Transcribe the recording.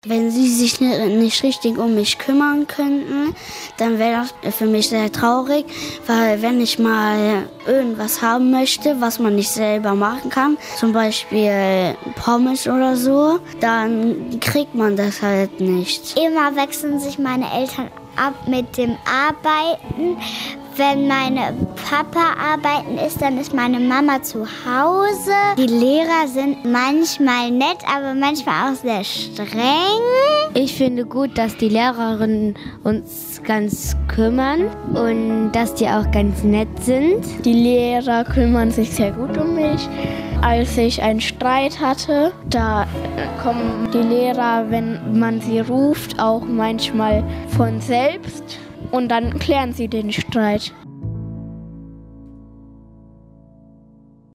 Wenn sie sich nicht richtig um mich kümmern könnten, dann wäre das für mich sehr traurig, weil wenn ich mal irgendwas haben möchte, was man nicht selber machen kann, zum Beispiel Pommes oder so, dann kriegt man das halt nicht. Immer wechseln sich meine Eltern ab mit dem Arbeiten. Wenn meine Papa arbeiten ist, dann ist meine Mama zu Hause. Die Lehrer sind manchmal nett, aber manchmal auch sehr streng. Ich finde gut, dass die Lehrerinnen uns ganz kümmern und dass die auch ganz nett sind. Die Lehrer kümmern sich sehr gut um mich. Als ich einen Streit hatte, da kommen die Lehrer, wenn man sie ruft, auch manchmal von selbst. Und dann klären sie den Streit.